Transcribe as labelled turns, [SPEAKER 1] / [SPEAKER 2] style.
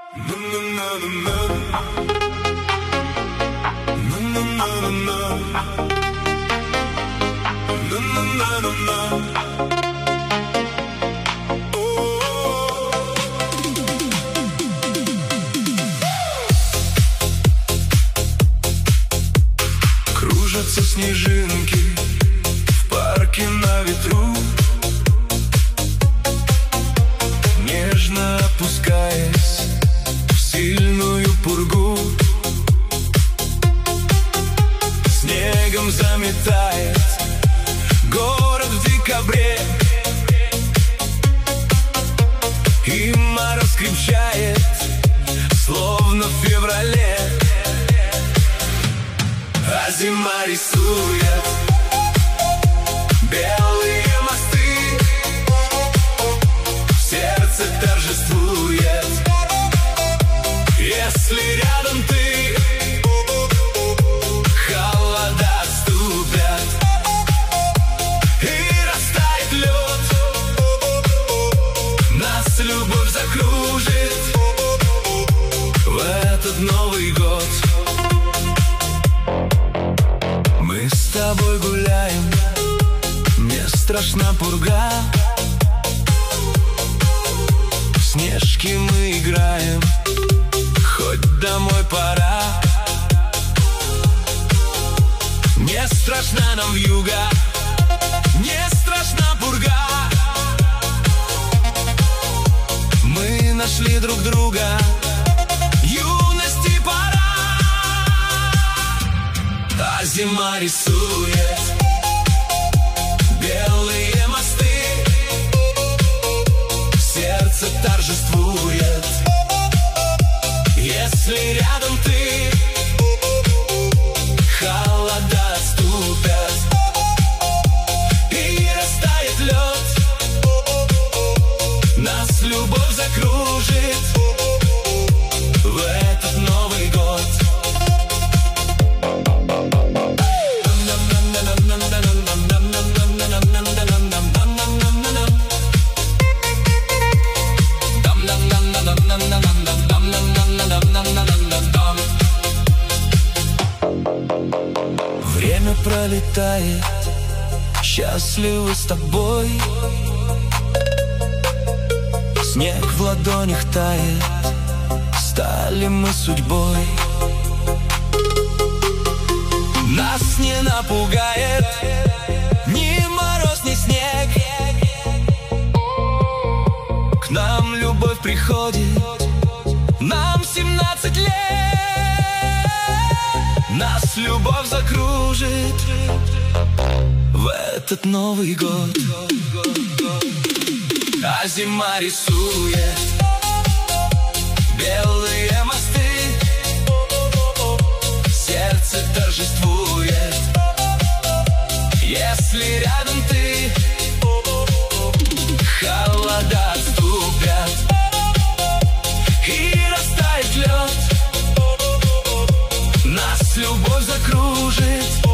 [SPEAKER 1] Кружатся снежинки в парке на ветру, нежно опускаясь в сильную пургу. Снегом заметает город в декабре, и мороз крепчает, словно в феврале. А зима рисует белые мосты, в сердце торжествует, если рядом ты. Холода отступят, и растает лед, нас любовь закружит в этот Новый год. Мы с тобой гуляем, не страшна пурга, в снежки мы играем, хоть домой пора. Не страшна нам вьюга, не страшна пурга, мы нашли друг друга, юности пора. А зима рисует белые мосты, сердце торжествует, если рядом ты. Холода отступят, и растает лед, нас любовь закружит в этот Новый год. Время пролетает, счастливы с тобой. Снег в ладонях тает, стали мы судьбой. Нас не напугает ни мороз, ни снег. К нам любовь приходит, нам 17 лет. Нас любовь закружит в этот Новый год. А зима рисует белые мосты, сердце торжествует, если рядом ты. Холода отступят, и растает лед, нас любовь закружит